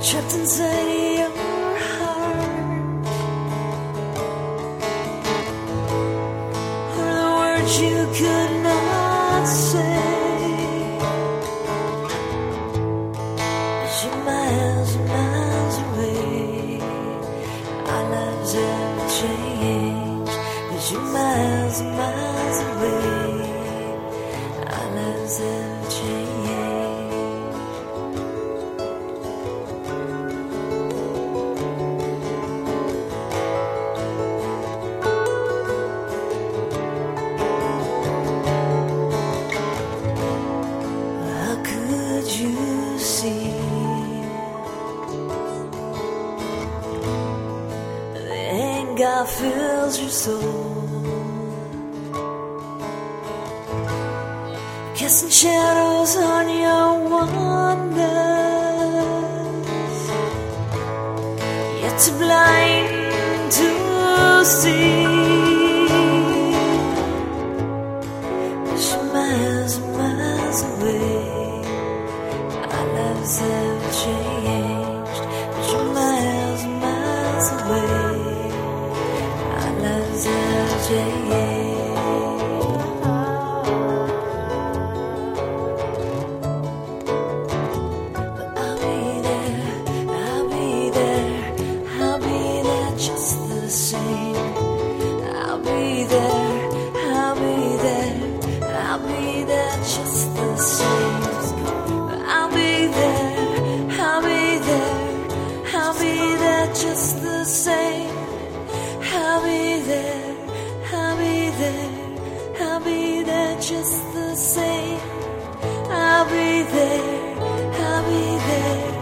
trapped inside your heart. Are the words you could not say, but you're miles and miles away. Our lives have changed, but you're miles and miles away. Our lives have changed. You see the anger fills your soul, casting shadows on your wonders, yet too blind to see. But you're miles and miles away. Our lives have changed, but you're miles and miles away. Our lives have changed. But I'll be there, I'll be there, I'll be there just the same. I'll be there, I'll be there, I'll be there just the same. I'll be there, I'll be there, I'll be there just the same. I'll be there, I'll be there, I'll be there just the same. I'll be there, I'll be there,